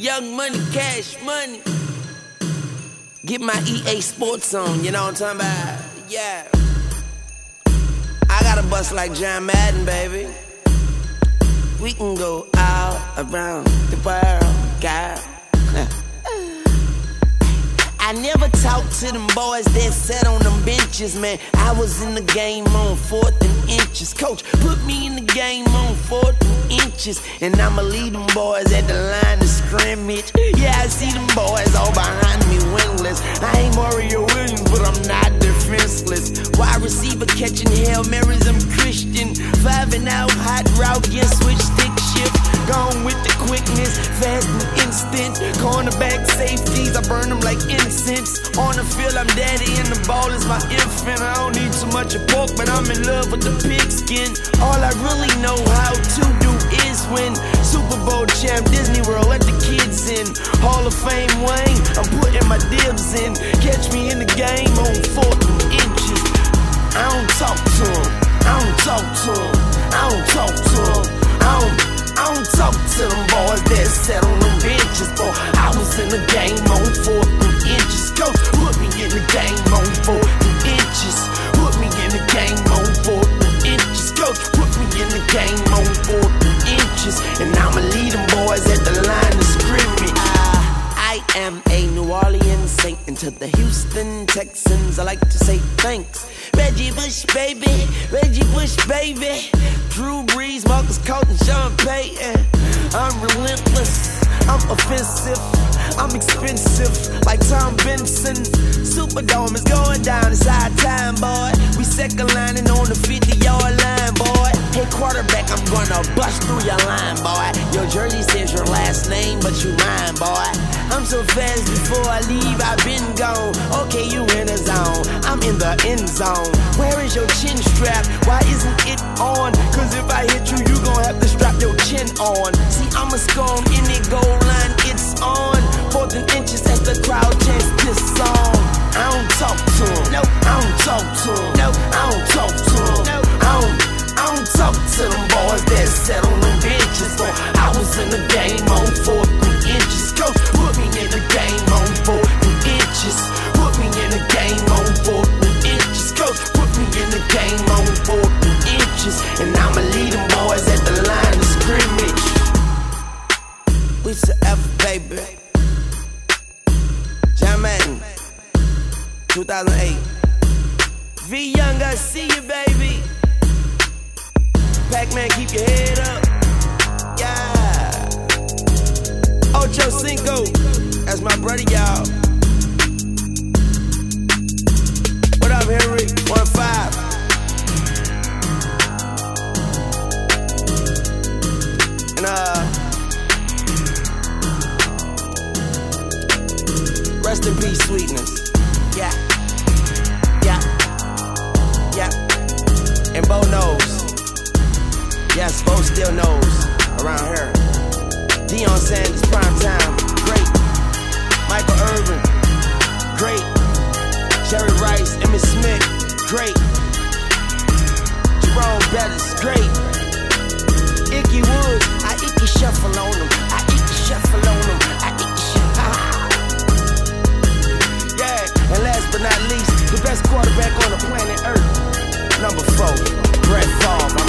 Young money, cash money. Get my EA Sports on, you know what I'm talking about? Yeah. I got a bust like John Madden, baby. We can go all around the world, girl. I never talked to them boys that sat on them benches, man. I was in the game on 4th and inches. Coach put me in the game on 4th and inches, and I'ma lead them boys at the line of scrimmage. Yeah, I see them boys all behind me winless. I ain't Mario Williams, but I'm not defenseless. Wide receiver catching Hail Marys, I'm Christian. 5 and out, hot route, yeah, switch stick shift. Gone with the quickness, fast and instant. Cornerback safeties, I burn them like incense. On the field, I'm daddy, and the ball is my infant. I don't need too much of pork, but I'm in love with the pigskin. All I really know how to do is win. Super Bowl champ, Disney World, let the kids in. Hall of Fame Wayne, I'm putting my dibs in. Catch me in the game on 4th and inches. I don't talk to him, I don't talk to him, I don't talk to him, I don't talk to them boys that sat on them benches, boy. I was in the game on 4th and inches. Coach put me in the game on 4th and inches. Put me in the game on 4th and inches. Coach put me in the game on 4th and inches, and I'ma lead them boys at the line of scrimmage. I am a New Orleans Saint, and to the Houston Texans I like to say thanks. Reggie Bush, baby, Reggie Bush, baby. Drew Brees, Marcus Colton, Sean Payton. I'm relentless, I'm offensive, I'm expensive, like Tom Benson. Superdome is going down, it's our time, boy. We second lining on the 50-yard line, boy. Hey, quarterback, I'm gonna bust through your line, boy. Your jersey says your last name, but you mine, boy. I'm so fast before I leave, I've been gone. Okay, you in the zone, I'm in the end zone. Where is your chin strap? Why isn't it on? Cause if I hit you, you gon' have to strap your chin on. See, I'ma score in the goal line, it's on. 4th and inches as the crowd chants this song. I don't talk to him, no, I don't talk to him, no, I don't talk to him, no, I don't talk to them boys that sat on them benches, boy. I was in the game on 4th and inches. Coach put me in the game on 4th and inches. Put me in the game on 4th and inches. Coach put me in the game on 4th and inches, and I'ma lead them boys at the line of scrimmage. We forever, baby. John Madden, 2008. V Young, I see you, baby. Pac-Man, keep your head up. Yeah. Ocho Cinco, that's my brother, y'all. What up, Henry? 1-5. And rest in peace, Sweetness. Yeah. Yeah. Yeah. And Bo knows. Yes, Bo still knows around here. Deion Sanders, prime time, great. Michael Irvin, great. Jerry Rice, Emmitt Smith, great. Jerome Bettis, great. Ickey Woods, I icky shuffle on them. I icky shuffle on them. I icky shuffle. Yeah, and last but not least, the best quarterback on the planet Earth. Number 4, Brett Favre.